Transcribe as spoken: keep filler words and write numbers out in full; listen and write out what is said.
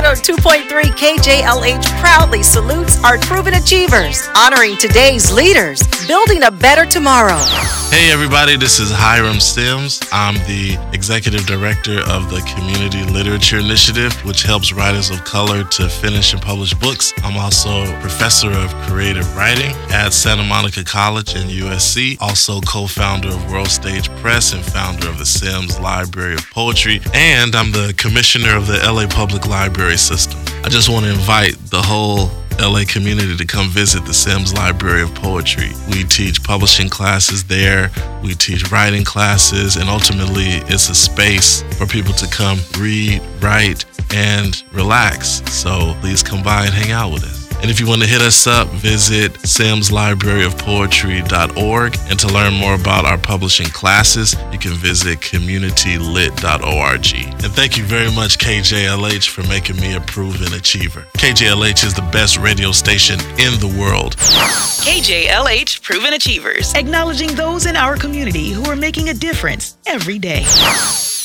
one oh two point three K J L H proudly salutes our proven achievers, honoring today's leaders, building a better tomorrow. Hey everybody, this is Hiram Sims. I'm the Executive Director of the Community Literature Initiative, which helps writers of color to finish and publish books. I'm also Professor of Creative Writing at Santa Monica College and U S C, also co-founder of World Stage Press and founder of the Sims Library of Poetry, and I'm the Commissioner of the L A Public Library System. I just want to invite the whole L A community to come visit the Sims Library of Poetry. We teach publishing classes there, we teach writing classes, and ultimately it's a space for people to come read, write, and relax. So please come by and hang out with us. And if you want to hit us up, visit sims library of poetry dot org. And to learn more about our publishing classes, you can visit community lit dot org. And thank you very much, K J L H, for making me a proven achiever. K J L H is the best radio station in the world. K J L H Proven Achievers, acknowledging those in our community who are making a difference every day.